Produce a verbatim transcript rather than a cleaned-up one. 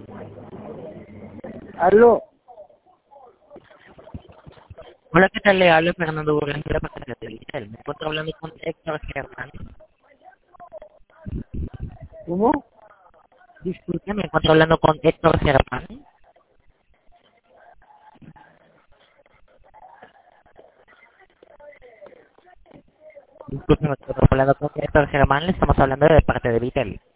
Aló. Hola, ¿qué tal? Le hablo Fernando Burgos de la página de Vitel. Me encuentro hablando con Héctor Germán. ¿Cómo? Disculpe, me encuentro hablando con Héctor Germán. Disculpe, me encuentro hablando con Héctor Germán. Le estamos hablando de parte de Vitel.